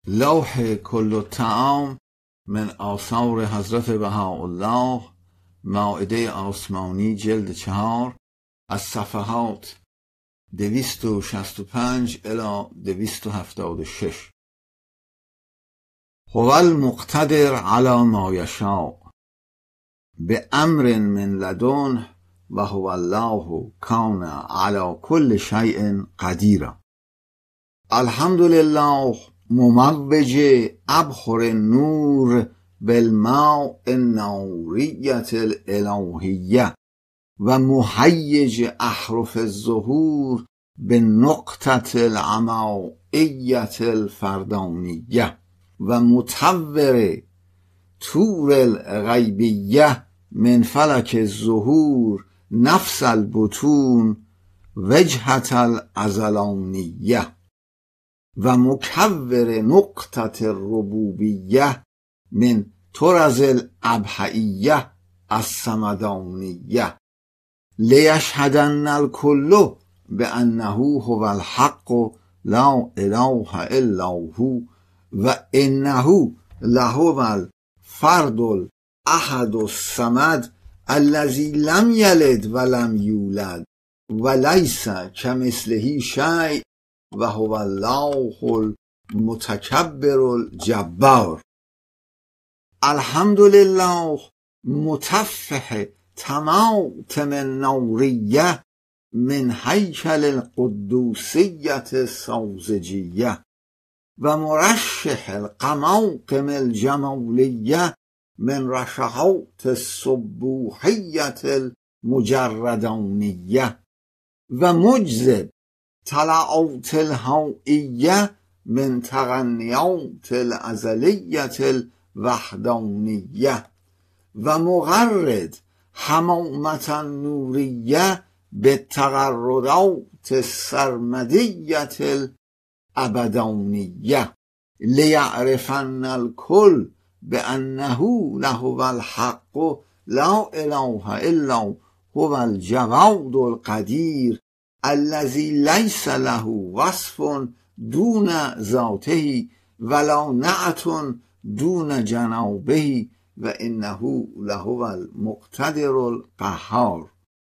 لوح کل الطعام من آثار حضرت بهاءالله، مائده آسمانی، جلد 4، از صفحات 265 الی 276. هو المقتدر علی ما یشاء بأمر من لدنه و هو الله کان علی کل شیء قدیر. الحمد لله مموج ابخر النور بالماء النوریة الالهیه و مهیج احرف الظهور بالنقطة العمائیة الفردانیه و مطور طور الغیبیه من فلک الظهور نفس البطون وجهة الازلانیه و مکور نقطة الربوبیه من طرز الابهیه الصمدانیه لیشهدن الکل بانه هو الحق لا اله الا هو و انه لهو الفرد الاحد الصمد الذی لم یلد ولم یولد ولیس کمثله شیء و هو الله المتکبر الجبار. الحمد لله متفح طماطم النوریه من هیکل القدوسیة السوزجیه و مرشح القماقم الجمالیه من رشحات السبوحیة المجردانیه و مجذب طلعات الهوئیه من تغنیات الازلیة الوحدانیه و مغرد حمامة النوریه بالتغردات السرمدیة الابدانیه لیعرفن الکل بانه لهو الحق لا اله الا هو الجواد القدیر الذی لیس له وصف دون ذاته ولا نعت دون جنابه و انه لهو المقتدر القهار.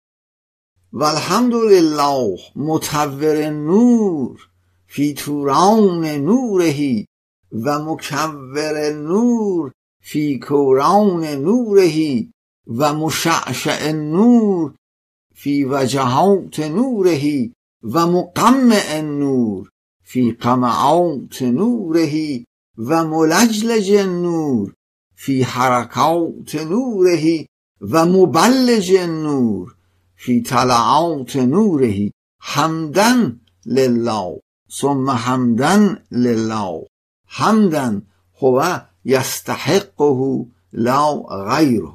و الحمد لله مطور النور فی طوران نوره و مکور النور فی کوران نوره و مشعشع النور فی وجهات نوره و مقمع النور فی قمعات نوره و ملجلج النور فی حرکات نوره و مبلج النور فی طلعات نوره حمدا لله ثم حمدا لله حمدا هو یستحقه لا غیره.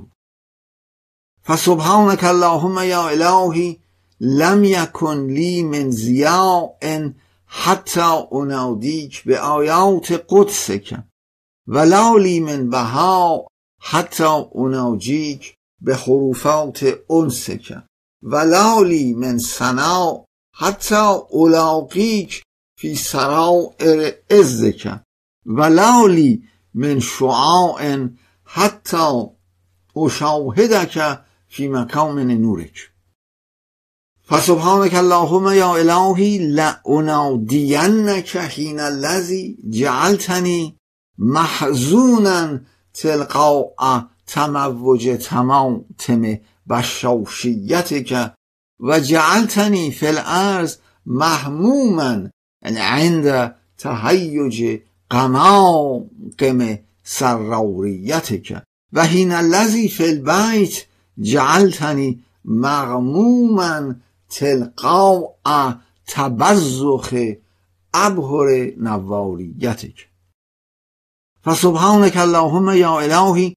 فسبحانك اللهم یا الهی لم یکن لی من ضیاء حتی انادیک بآیات قدسک ولا لی من بهاء حتی اناجیک بحروفات انسک ولا لی من ثناء حتی الاقیک فی سرائر عزک ولا لی من شعاع حتی اشاهدک فی مکامن نورک. فسبحانك اللهم یا الهی لانادینک حین الذی جعلتنی محزونا تلقاء تموج طماطم بشاشیتک و جعلتنی فی الارض مهموما عند تهیج قماقم سراریتک و حین الذی فی البیت جعلتنی مغموما تلقاء تبذخ ابهر نواریتک. فسبحانك اللهم یا الهی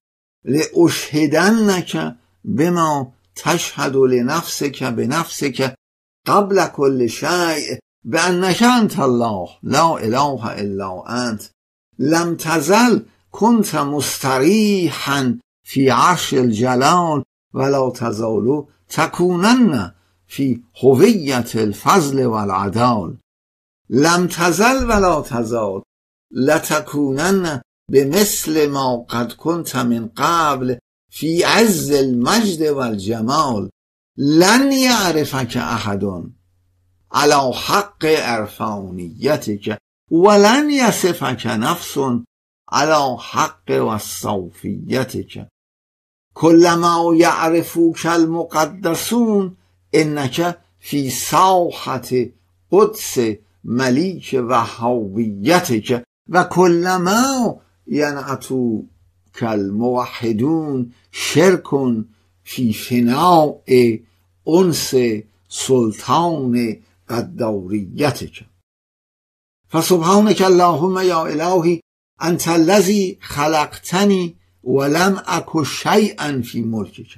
لاشهدنک بما تشهد لنفسک بنفسک قبل كل شیء بانک انت الله لا اله الا انت لم تزل كنت مستریحا فی عرش الجلال ولا تزال تکونن فی هویة الفضل والعدال لم تزل ولا تزال لتکونن بمثل ما قد كنت من قبل في عز المجد والجمال لن يعرفك احد على حق عرفانیتك ولن يصفك نفس على حق وصوفیتك كلما يعرفوك المقدسون انك في ساحة قدس ملیک وهابیتک و كلما ينعتوك الموحدون شرك في فناء انس سلطان قداریتک فسبحانك اللهم يا الهي انت الذي خلقتني ولم اك شيئا في ملكك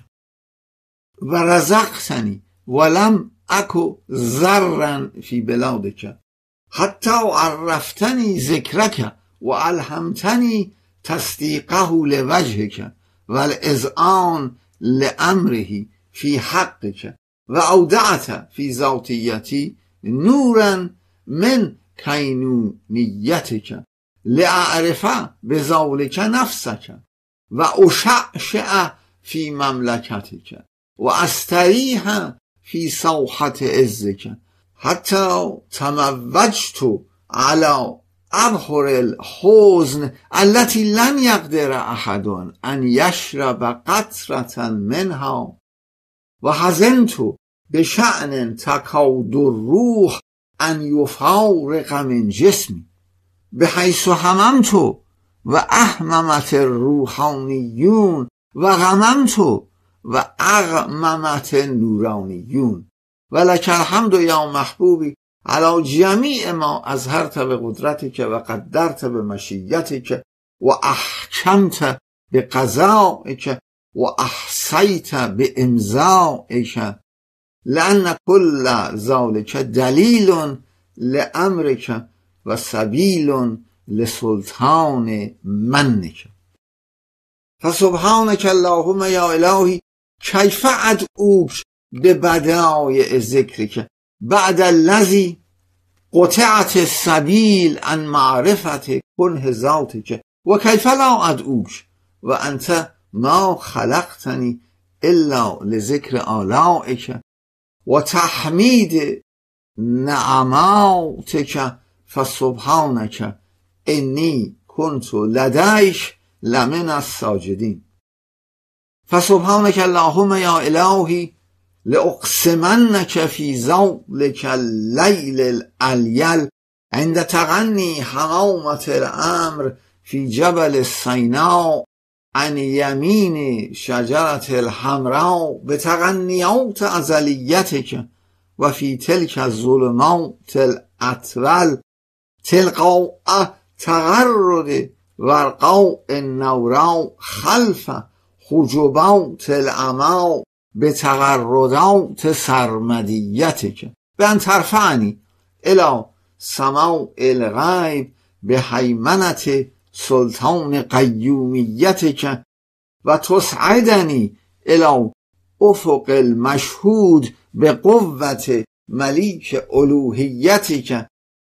ورزقتني ولم اك ذرا في بلادك حتى عرفتني ذكرك والهمتني تصديقه لوجهك والاذعان لامره في حقك واودعت في ذاتيتي نورا من كينونيتك لأعرف بذلك نفسك وأشعشع في مملكتك وأستريح في ساحة عزك حتى تموجت على أبحر الحزن التي لن يقدر أحد أن يشرب قطرة منها وحزنت بشأن تكاد الروح أن يفارق من جسمي بحيث هممت وأهممت الروحانيون وغممت وأغممت النورانيون ولك الحمد يا محبوبي على جميع ما أظهرت بقدرتك وقدرت بمشيتك وأحكمت بقضائك وأحصيت بإمضائك لأن كل ذلك دليل لأمرك وسبيل لسلطان منك فسبحانك اللهم يا إلهي كيف أدعوك ببدائع ذكرك بعد الذي قطعت السبيل عن معرفة كنه ذاتك وكيف لا أدعوك وأنت ما خلقتني إلا لذكر آلائك وتحميد نعماتك فسبحانك إني كنت لديك لمن الساجدين فسبحانك اللهم يا إلهي لأقسمنك في ذلك الليل الأليل عند تغني حمامة الأمر في جبل السيناء عن يمين شجرة الحمراء بتغنيات أزليتك وفي تلك الظلمات الأطول تلقاء تغرد ورقاء النوراء خلف حجبات العماء بتغردات سرمديتك بأن ترفعني إلى سماء الغيب بهيمنة سلطان قيوميتك وتصعدني إلى أفق المشهود بقوة مليك ألوهيتك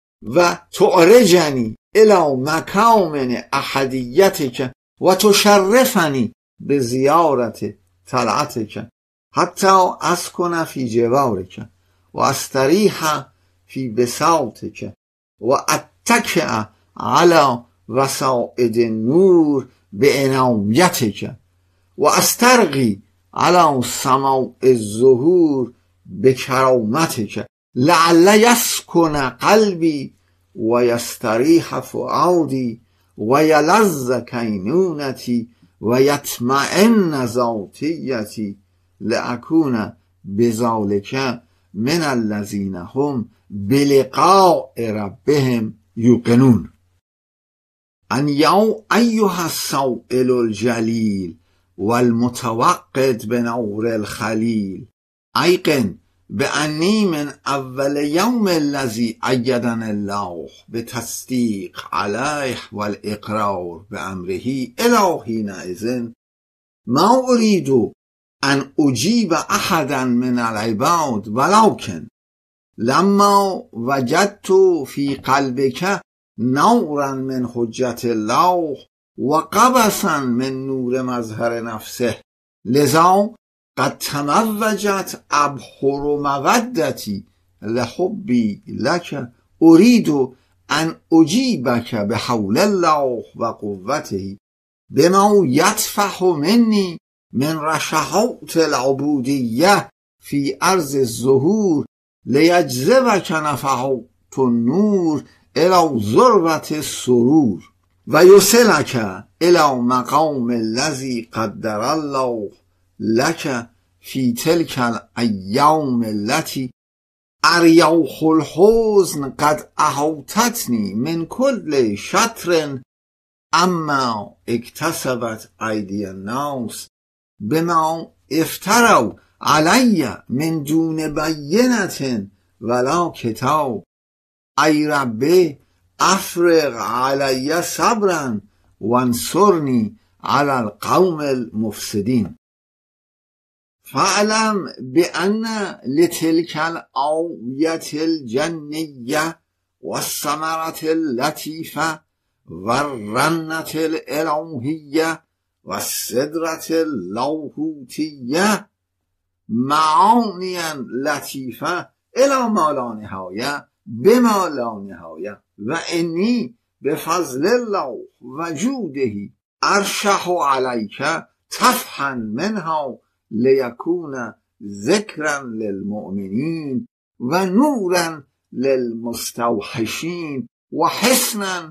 وتعرجني إلى مكامن أحديتك وتشرفني بزيارة طلعتك حتى أسكن في جوارك وأستريح في بساطك وأتكئ على وسائد النور بعنايتك وأسترغي على سماء الظهور بكرامتك لعل يسكن قلبي ويستريح فؤادي ويلذ كينونتي ويطمئن ذاتيتي لأكون بذلك من الذين هم بلقاء ربهم يوقنون أن يا أيها السائل الجليل والمتوقد بنور الخليل أيقن بأني من أول يوم الذي أيدنا الله بتصديق عليه والإقرار بأمره إلى حينئذ ما أريد أن أجيب أحدا من العباد ولكن لما وجدت في قلبك نورا من حجت الله و قبسا من نور مظهر نفسه لذا قد تموجت ابحر مودتی لحبی لک اريد ان اجیبک بحول الله و قوته بما یطفح منی من رشحات العبودیه فی ارض الظهور لیجذبک نفحات النور الى ذروة السرور و یوصلک الى مقام الذی قدر الله لک فی تلک الایام التي اریوح الحزن قد احاطتنی من کل شطر اما اکتسبت ایدی الناس بما افتروا علی من دون بینة ولا کتاب ای ربی افرغ علی صبرا وانصرنی علی القوم المفسدین فاعلم بأن لتلك الآية الجنية والثمرة اللطيفة والرنة الإلهية والسدرة اللاهوتية معانيا لطيفة إلى ما لا نهاية بما لا نهاية وإني بفضل الله وجوده أرشح عليك طفحا منها لیکون ذکرا للمؤمنین و نورا للمستوحشین و حسنا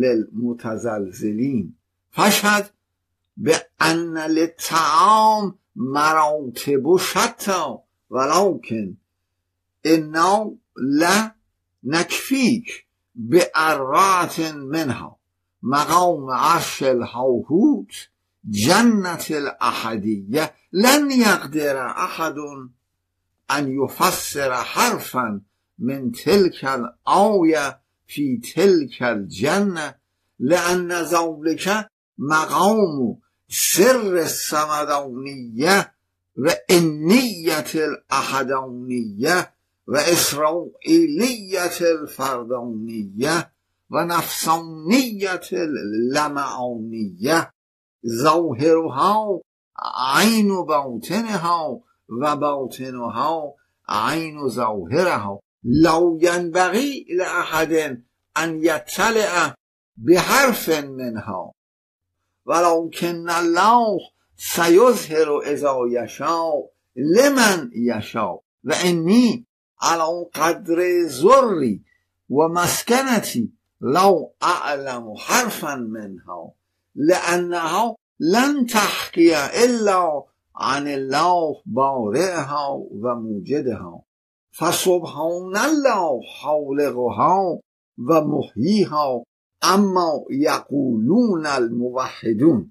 للمتزلزلین فاشهد بأن للطعام مراتب شتى ولكن انا لا نكفيك بأربعة منها مقام عرش الهاهوت جنة الأحدية لن يقدر أحد أن يفسر حرفا من تلك الآية في تلك الجنة لأن ذلك مقام سر الصمدانية وإنية الأحدانية وإسرائيلية الفردانية ونفسانية اللمعانية ظاهرها عین باطنها و باطنها عین ظاهرها لا ينبغي لأحد أن يطلع بحرف منها ولكن الله سيظهر إذا يشاء لمن يشاء وإني على قدر ذري ومسكنتي لو أعلم حرفا منها لأنها لن تحكي إلا عن الله بارئها وموجدها فسبحان الله خالقها ومحييها اما يقولون الموحدون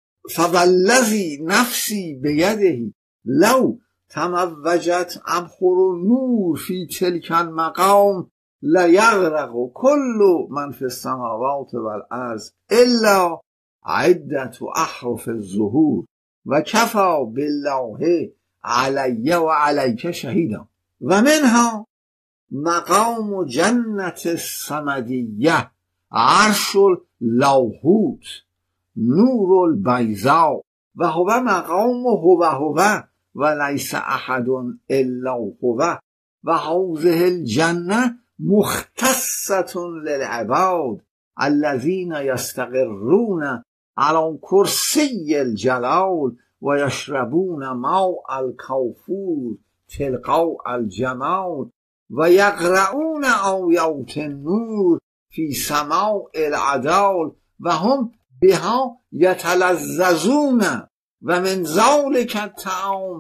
فوالذي نفسي بيده لو تموجت أبحر النور في تلك المقام ليغرق كل من في السماوات والأرض إلا عدة أحرف الظهور وكفى بالله علي وعليك شهيدا ومنها مقام جنة الصمدية عرش اللاهوت نور البيضاء وهو مقام هو وليس أحد إلا هو وهذه الجنة مختصة للعباد الذين يستقرون على كرسي الجلال ويشربون ماء الكوثر تلقاء الجمال ويقرؤون آيات النور في سماء العدال وهم بها يتلذذون ومن ذلك الطعام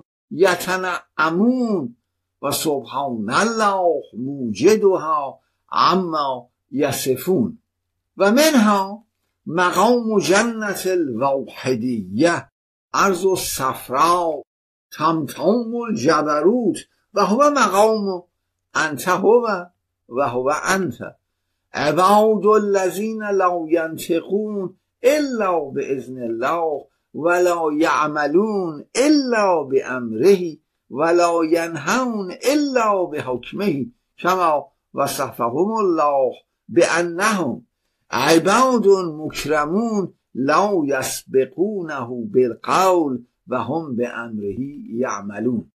يتنعمون وسبحان الله موجدها عما يصفون ومنها مقام جنة الواحدية أرض الصفراء تمتم الجبروت وهو مقام أنت هو وهو أنت عباد الذين لا ينطقون إلا بإذن الله ولا يعملون إلا بأمره ولا ينهون إلا بحكمه كما وصفهم الله بأنهم عباد مکرمون لا یسبقونه بالقول و هم بامره یعملون.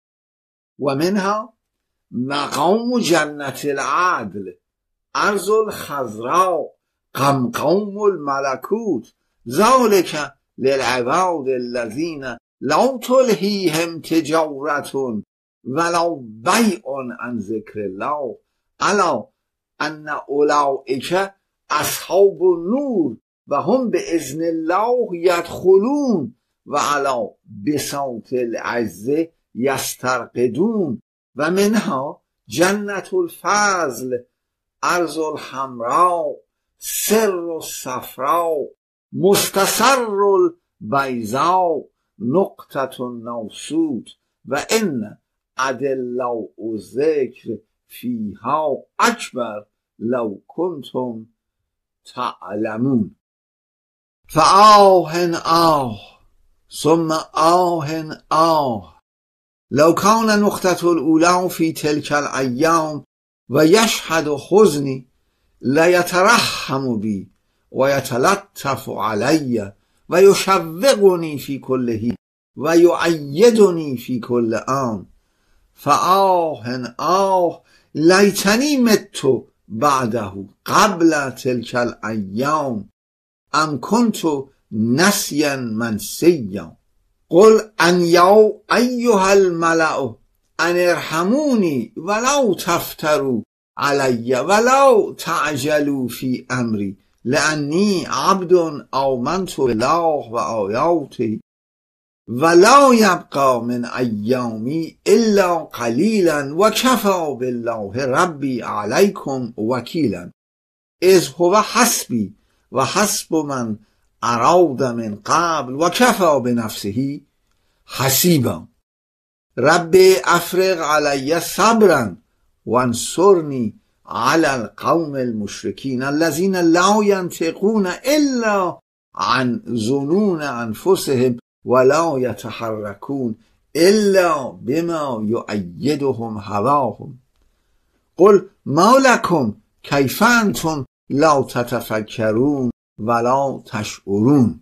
و منها مقام جنت العدل ارض الخضراء قمقام الملکوت ذلك للعباد الذین لا تلهیهم تجارة ولا بیع عن ذکر الله الا ان اولئک اصحاب النور و هم باذن الله یدخلون و علی بساط العزة یسترقدون. و منها جنت الفضل ارض الحمراء سر الصفراء مستصر البیضاء نقطة الناسوت و ان ادله الذکر فیها اکبر لو کنتم تعلمون. فآه آه ثم آه آه لو كان نقطة الأولى في تلك الأيام ويشهد حزني ليترحم بي ويتلطف علي ويشوقني في كل حين ويؤيدني في كل آن. فآه آه لیتنی مت بعده قبل تلك الأيام ام كنت نسيا منسيا. قل ان یا ایها الملأ ان ارحموني ولو تفتروا علي ولو تعجلوا في امري لاني عبد آمنت بالله و آیاته ولا يبقى من ایامی الا قلیلا و کفی بالله ربی علیکم وکیلا اذ هو حسبی و حسب من اراد من قبل و کفی بنفسه حسیبا. رب افرغ علی صبرا وانصرنی علی القوم المشرکین الذین لا ینطقون الا عن ظنون انفسهم ولا یتحرکون الا بما یؤیدهم هواهم. قل ما لکم کیف انتم لا تتفکرون ولا تشعرون.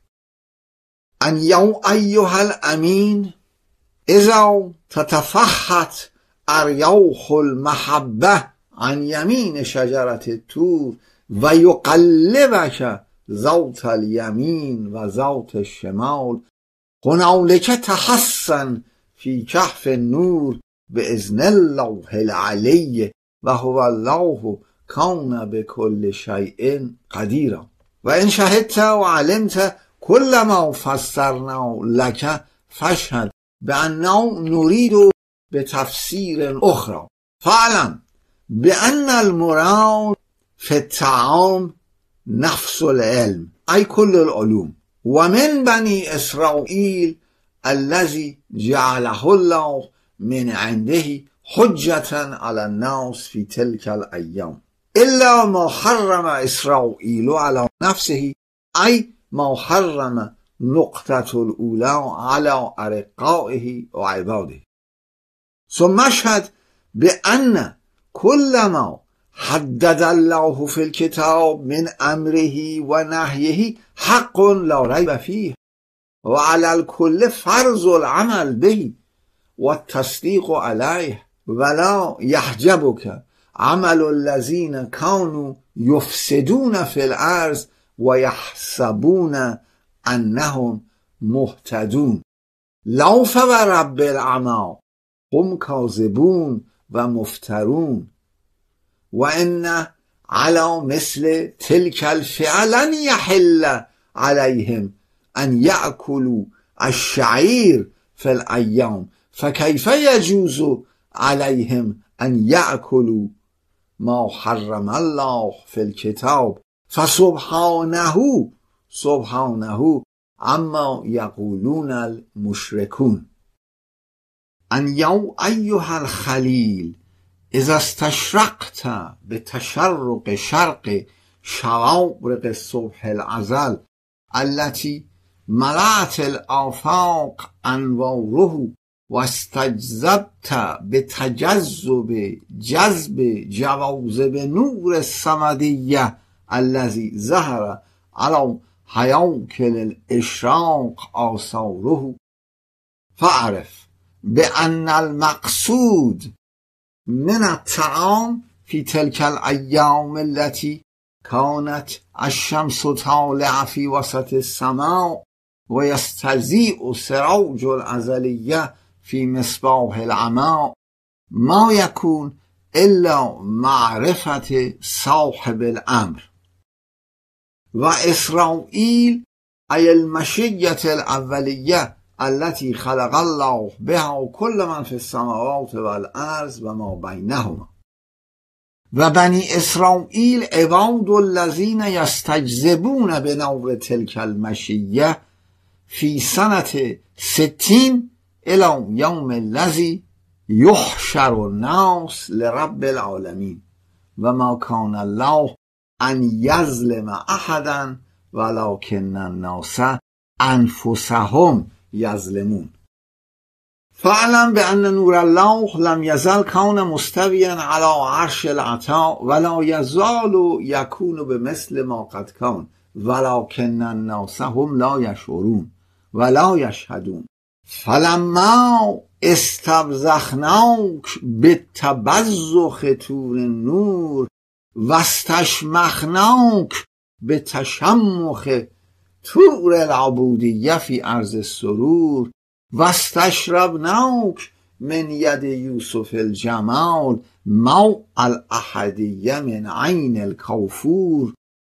ان یا ایها الامین اذا تتفحت اریاح المحبه عن یمین شجرة الطور و یقلبک ذات الیمین و ذات الشمال هنالک تحسن فی کهف النور باذن الله العلی و هو الله کان بكل شیء قدیرا. و ان شهدت و علمت كل ما فسرنا لك فاشهد بأنه نريد بتفسير أخرى. فاعلم بأن المراد في الطعام نفس العلم أي كل العلوم ومن بني إسرائيل الذي جعله الله من عنده حجة على الناس في تلك الأيام إلا ما حرم إسرائيل على نفسه أي ما حرم نقطة الأولى على أرقائه وعباده. ثم اشهد بأن كل ما حدد الله في الكتاب من أمره ونهيه حق لا ريب فيه وعلى الكل فرض العمل به والتصديق عليه ولا يحجبك عمل الذين كانوا يفسدون في الأرض ويحسبون أنهم مهتدون. لا فورب العمى هم كاذبون ومفترون وإن على مثل تلك الفعل يحل عليهم أن يأكلوا الشعير في الأيام فكيف يجوز عليهم أن يأكلوا ما حرم الله في الكتاب فسبحانه عما يقولون المشركون. أن يا أيها الخليل إذا استشرقت بتشرق شرق شوارق الصبح الأزل التي ملأت الآفاق أنواره واستجذبت بتجذب جذب جواذب نور الصمدية الذي ظهر على هياكل الاشراق آثاره فاعرف بأن المقصود من الطعام في تلك الأيام التي كانت الشمس طالعة في وسط السماء ويستضيء سراج الأزلية في مصباح العمى ما يكون إلا معرفة صاحب الأمر. وإسرائيل أي المشية الأولية التي خلق الله بها كل من في السماوات والأرض وما بينهما. وبني إسرائيل عباد الذين يستجذبون بنور تلك المشية في سنة 60 إلى يوم الذي يحشر الناس لرب العالمين. وما كان الله أن يظلم أحدا ولكن الناس أنفسهم يظلمون. فاعلم بأن نور الله لم يزل كون مستويا على عرش العطاء ولا يزال يكون بمثل ما قد كان ولكن الناس هم لا يشعرون ولا يشهدون. فلما استبزخناك بالتبزخ طور النور واستشمخناك بتشمخ طور العبودية في أرض السرور واستشربناك من يد يوسف الجمال موع الأحدية من عين الكافور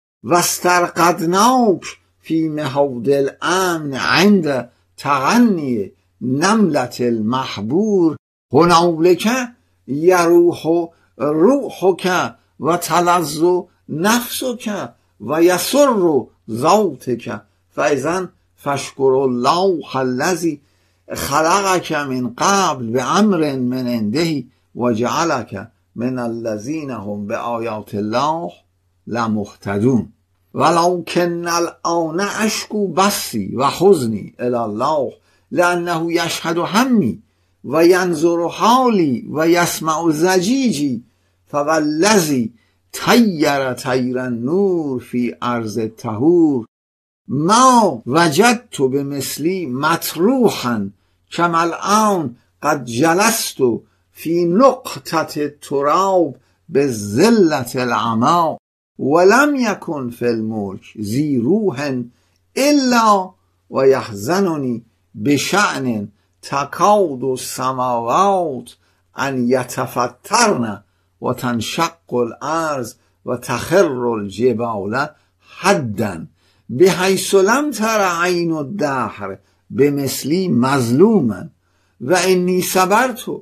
واسترقدناك في مهود الأمن عند تغني نملة المحبور هنالك يروح روحك وتلظ نفسك ويسر ذاتك فإذن فاشكر الله الذي خلقك من قبل بأمر من عنده وجعلك من الذين هم بآيات الله لمهتدون. ولكن الآن أشكو بثي وحزني إلى الله لأنه يشهد همي وينظر حالي ويسمع زجيجي فوالذي طير طير النور في أرض الطهور ما وجدت بمثلي مطروحا كما الآن قد جلست في نقطة التراب بذلة العمى ولم يكن في الملك ذي روح إلا ويحزنني بشأن تكاد السماوات أن يتفطرن وتنشق الأرض وتخر الجبال حدا بحيث لم تر عين الدهر بمثلي مظلوما وإني صبرت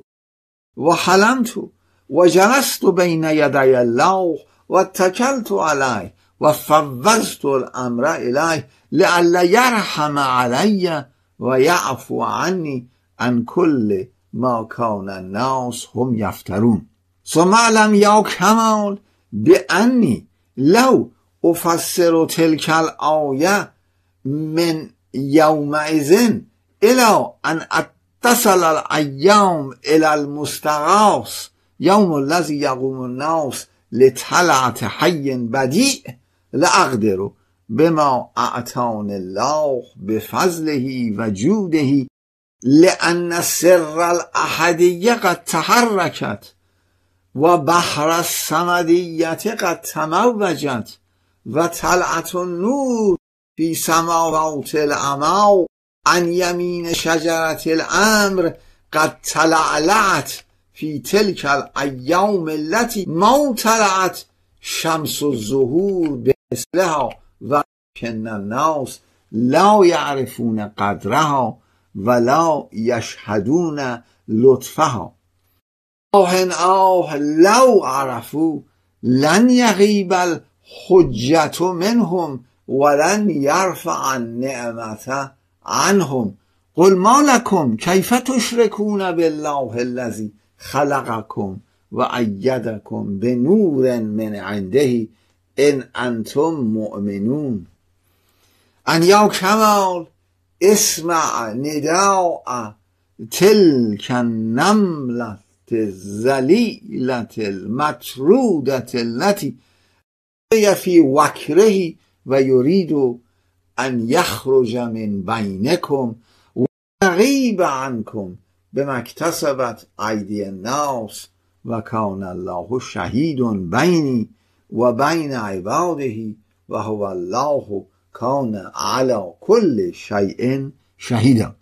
وحلمت وجلست بين يدي الله واتكلت عليه وفوضت الأمر إليه لئلا يرحم علي ويعفو عني عن كل ما كان الناس هم يفترون. ثم اعلم يا كمال بأني لو أفسر تلك الآية من يومئذ إلى أن اتصل الأيام إلى المستغاث يوم الذي يقوم الناس لطلعة حي بديع لأقدر بما أعطاني الله بفضله وجوده لأن سر الأحدية قد تحركت وبحر الصمدية قد تموجت وطلعة النور في سماوات العمى عن يمين شجرة الأمر قد تلعلعت في تلك الأيام التي ما طلعت شمس الظهور بمثلها ولكن الناس لا يعرفون قدرها ولا يشهدون لطفها. لو عرفوا لن يغيب الحجة منهم ولن يرفع النعمة عنهم. قل ما لكم كيف تشركون بالله الذي خلقكم وأيدكم بنور من عنده إن أنتم مؤمنون. أن يا كمال اسمع نداء تلك النملة الذليلة المطرودة التي فی وکره و یرید ان یخرج من بینکم و یغیب عنکم بما اکتسبت ایدی الناس و کان الله شهید بینی و بین عباده و هو الله کان علی کل شیء شهیدا.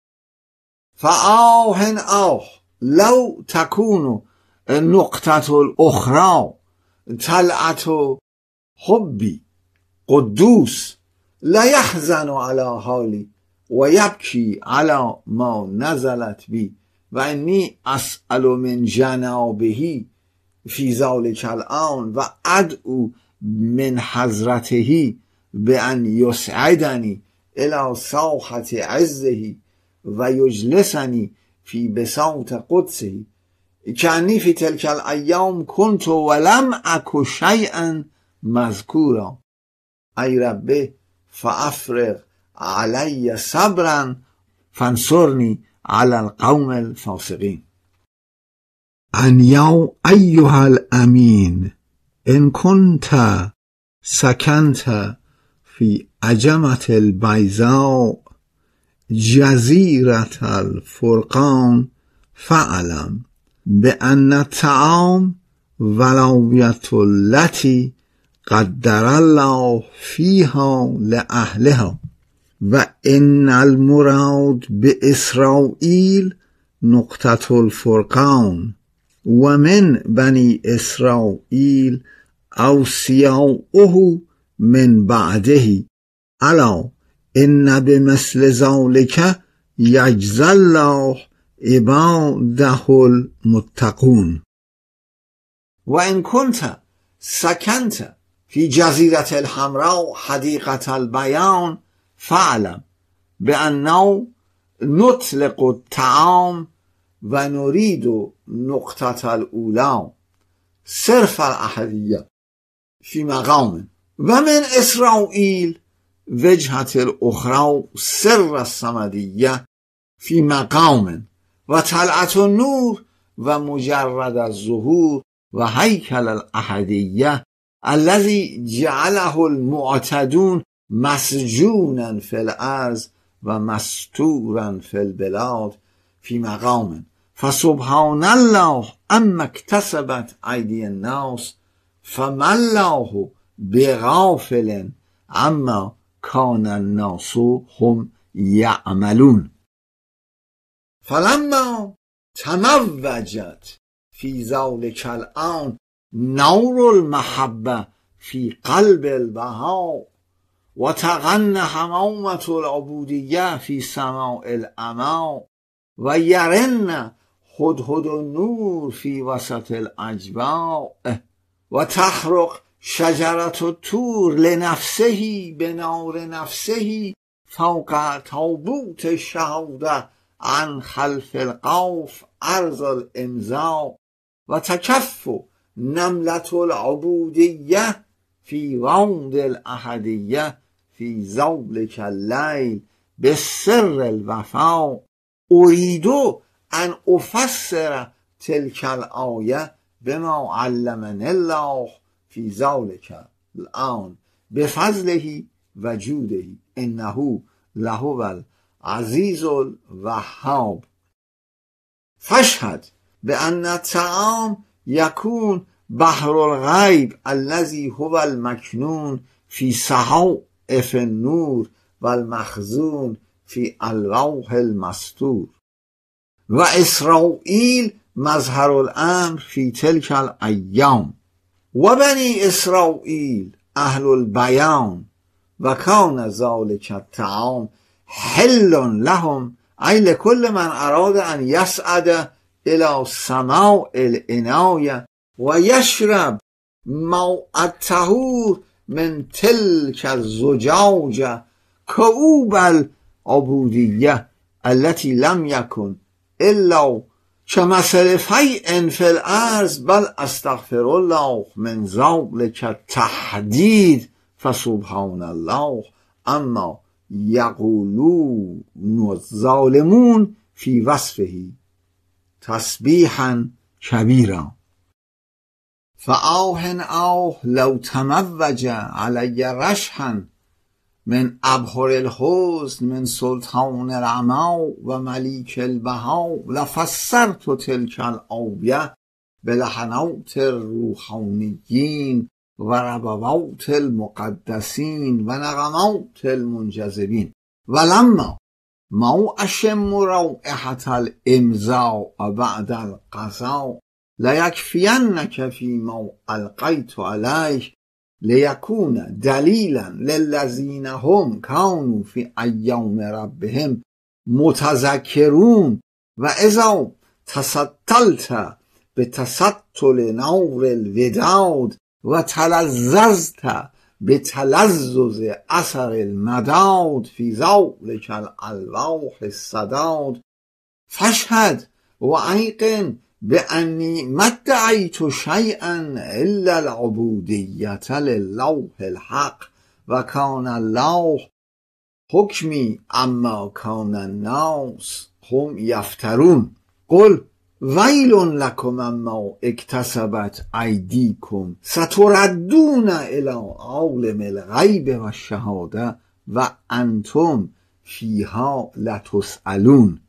فآه آه لو تکون نقطة الاخرى طلعة حبی قدوس لیحزن علی حالی و یبکی علی ما نزلت بی و انی اسأل من جنابه فی ذلک الآن و ادعو من حضرته بأن یسعدنی الی ساحة عزه و یجلسنی فی بساط قدسه کأنی فی تلک الایام کنت ولم اک شیئا مذکورا ای رب فافرغ علی صبرا فانصرنی علی القوم الفاسقین. ان یا ایها الامین ان کنت سکنت فی عجمة البیضاء جزیرة الفرقان فاعلم بأن الطعام ولویة التي قدر الله فيها لأهلها و ان المراد بإسرائیل نقطة الفرقان و من بني إسرائيل أوصياؤه من بعده الا ان بمثل ذلك یجزی الله عباده المتقون. و ان کنت سکنت فی جزیرة الحمراء حدیقة البیان فاعلم بأنه نطلق الطعام و نرید نقطة الاولی صرف الاحدیه فی مقام و من اسرائیل وجهة الاخرى سر الصمدیه فی مقام و طلعة النور و مجرد الظهور و هیکل الاحدیه الذي جعله المعتدون مسجونا فی الارض و مستورا فی البلاد فی مقام فسبحان الله اما اکتسبت ایدی الناس فما الله بغافل اما کان الناس هم یعملون. فلما تموجت فی ذلک الآن نور المحبه فی قلب البهاء و تغنى حمامة العبودیه فی سماء العما و یرن هدهد النور فی وسط الاجواء و تحرق شجرة الطور لنفسه بنار نفسه فوق تابوت الشهاده عن خلف القوف عرض الامضاء و تکف نملة العبودیه فی وند الاحدیه فی ذلک اللیل بسر الوفا اريد ان افسر تلك الآیه بما علمني الله فی ذلک الآن بفضله و جوده انه لهو العزیز الوهاب. فاشهد بأن الطعام یکون بحر الغیب الذي هو المکنون فی صحائف النور و المخزون فی الروح المستور و اسرائیل مظهر الامر فی تلک الایام و بنی اسرائیل اهل البیان و کان ذلک الطعام حل لهم ای لکل من اراد ان یصعد الى سماء العنایه و یشرب ماء الطهور من تلک الزجاجه کؤوب العبودیه التي لم یکن الا كمثل فیء فی الارض بل استغفر الله من ذلک التحدید فسبحان الله اما یقولون الظالمون فی وصفه تسبیحا کبیرا. فآه آه لو تموج علی رشحا من ابحر الحزن من سلطان العما و ملیک البها لفسرت تلک الآیه بلحنات الروحانیین و ربوات المقدسین و نغمات المنجذبین ولما ما اشم روحة الامضاء بعد القضاء لیکفینک فیما القیت علیک لیکون دلیلا للذین هم کانوا فی ایام ربهم متذکرون و اذا تسطلت بتسطل نور الوداد و تلذذت بتلذذ اثر المداد فی ذلک الالواح السداد فاشهد و ایقن بأنی ما ادعیت شیئا الا العبودیة لله الحق و کان الله حکمی اما کان الناس هم یفترون قل ویل لکم اما اکتسبت ایدیکم ستردون الی عالم الغیب و الشهاده و انتم فیها لتسألون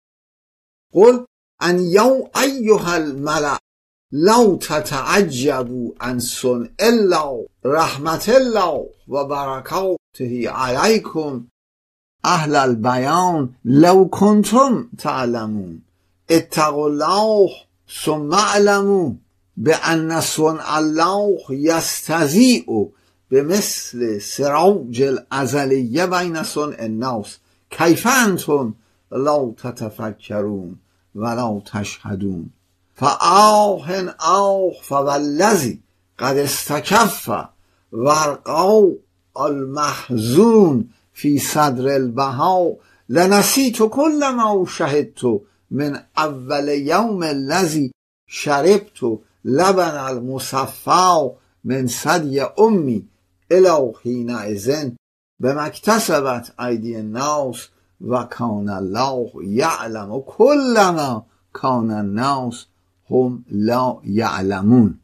قل ان ایها الملأ لو تتعجبوا عن صنع الله رحمت الله و برکاته علیکم اهل البیان لو کنتم تعلمون اتقوا الله ثم اعلموا بان صنع الله یستضیء بمثل سراج الازلیه بین صنع الناس کیف انتم لا تتفکرون ولا تشهدون فآه آه فوالذی قد استکف ورقا المحزون فی صدر البها لنسیت کل ما شهدت من اول یوم الذی شربت لبن المصفى من ثدی امی الی حینئذ بما اکتسبت ایدی الناس و کان الله یعلم کل ما کان الناس هم لا یعلمون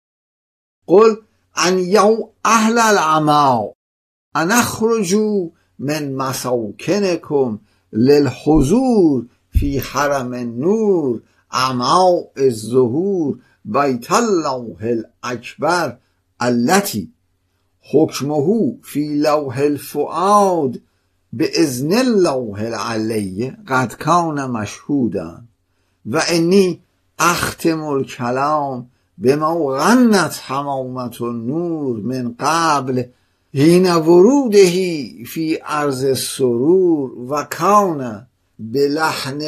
قل ان یو اهل العما ان اخرجوا من مساکنکم للحضور فی حرم النور عما الظهور بیت الله الاکبر التي حکمه فی لوح الفؤاد باذن الله العلی قد کان مشهودا و انی اختم الکلام بما غنت حمامة النور من قبل حین وروده فی ارض السرور و کان بلحن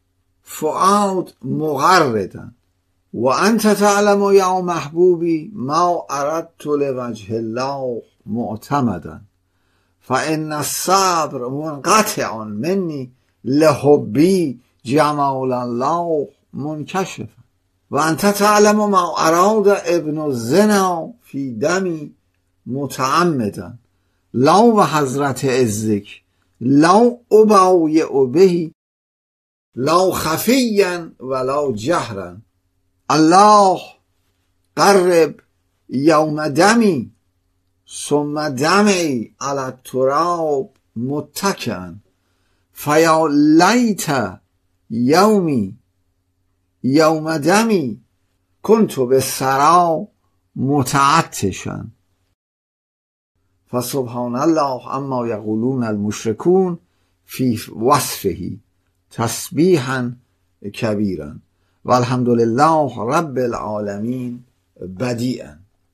الفؤاد مغردا و انت تعلم یا محبوبی ما اردت لوجه الله معتمدا فان الصبر منقطع منی لحبی جمال الله منکشفا و انت تعلم ما اراد ابن الزنا فی دمی متعمدا لا و حضرت عزک لا ابایع به لا خفیا ولا جهرا الله قرب یوم دمی ثم دمعی علی التراب متکئا فیا لیت یومی یوم دمی کنت بالثری متعطشا فسبحان الله عما یقولون المشرکون فی وصفه تسبیحا کبیرا والحمد لله رب العالمین بدیعا.